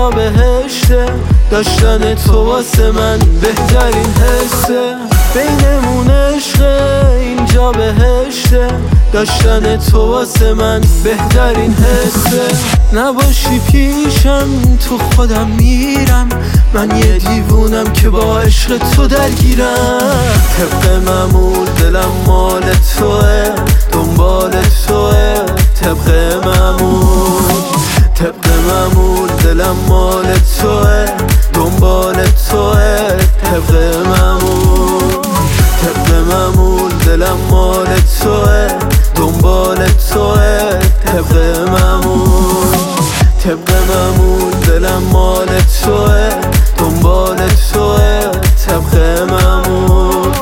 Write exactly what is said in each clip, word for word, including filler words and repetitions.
اینجا بهشته، داشتن تو واسه من بهترین حسه. بینمون عشقه اینجا بهشته، داشتن تو واسه من بهترین حسه. نباشی پیشم تو خودم میرم، من یه دیوونم که با عشق تو درگیرم. طبق معمول دلم مال توه، دنبال توه. طبق معمول طبق معمول دلم مال توه، دنبال توه. طبق معمول طبق معمول دلم مال توه، دنبال توه. طبق معمول طبق معمول دلم مال توه، دنبال توه. طبق معمول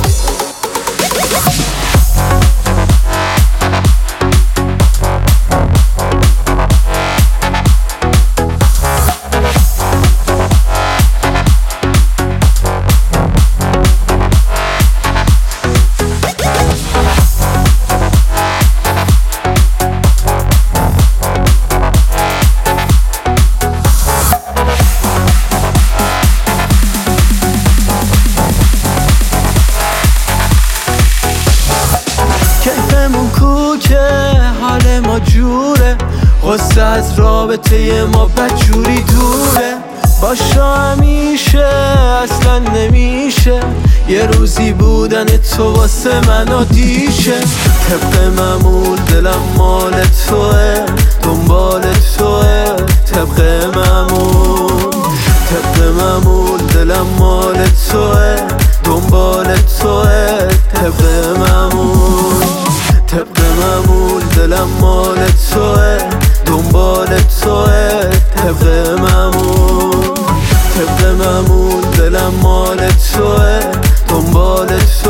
کیفمون کوکه، حال ما جوره، غصه از رابطه ما بدجوری دوره. باشا همیشه اصلا نمیشه، یه روزی بودن تو واسه من عادیشه. طبق معمول دلم مال توه، دنبال توه. طبق معمول طبق معمول دلم مال توه، دنبال توه. طبق معمول طبق معمول دلم مال توه، دنبال توه. طبق معمول طبق معمول دلم مال توه، دنبال